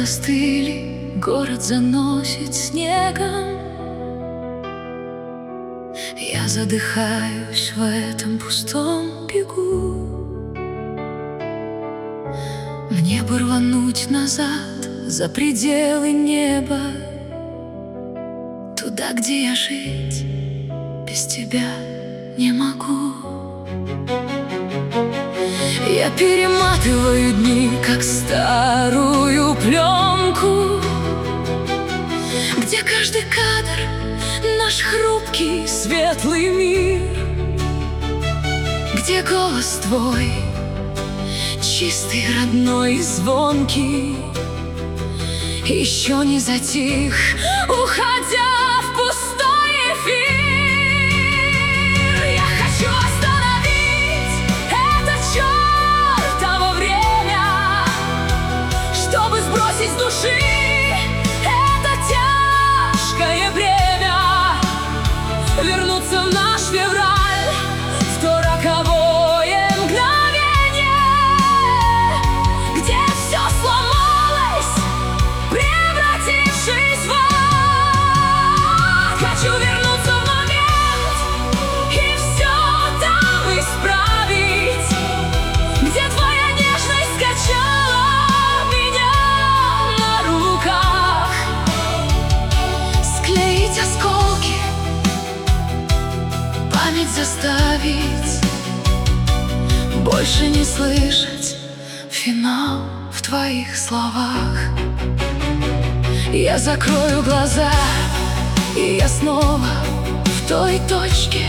застыли, город заносит снегом. Я задыхаюсь в этом пустом бегу. Мне бы рвануть назад, за пределы неба, туда, где я жить без тебя не могу. Я перематываю дни, как старую пленку, где каждый кадр — наш хрупкий светлый мир, где голос твой чистый, родной и звонкий еще не затих, уходя в пустой эфир. Я хочу остановить это чертово время, чтобы сбросить с души это тяжкое бремя, вернуться в наш февраль, в то роковое мгновение, где все сломалось, превратившись в ад. Хочу вернуться в момент и все там исправить, где твоя нежность качала меня на руках. Склеить осколки, память заставить, больше не слышать финал в твоих словах. Я закрою глаза, и я снова в той точке,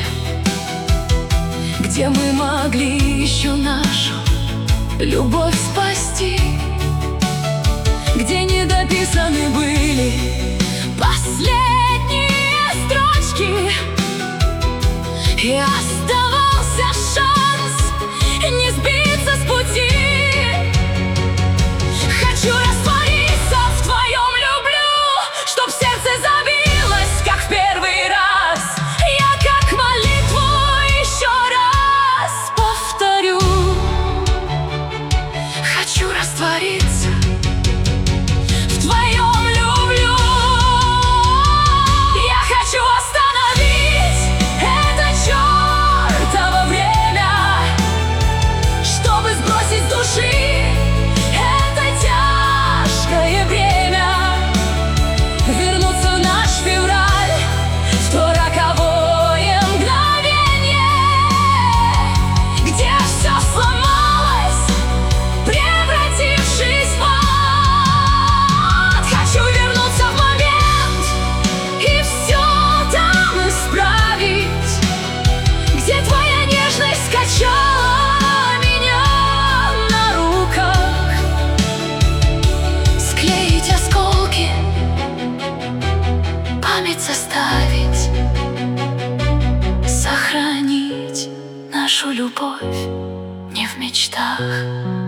где мы могли еще нашу любовь спасти, где не дописаны были последние строчки, и оставался шанс не сбиться с пути. Хочу раствориться в твоем люблю, чтоб сердце забилось, как в первый раз. Я как молитву еще раз повторю. Хочу раствориться в твоем люблю. Я хочу остановить это чертово время, чтобы сбросить с души это тяжкое бремя, вернуться в наш февраль, в то роковое мгновение, где все сломалось, превратившись в ад. Хочу вернуться в момент и все там исправить, где твоя нежность качала меня на руках. Склеить осколки, память составить, сохранить нашу любовь не в мечтах.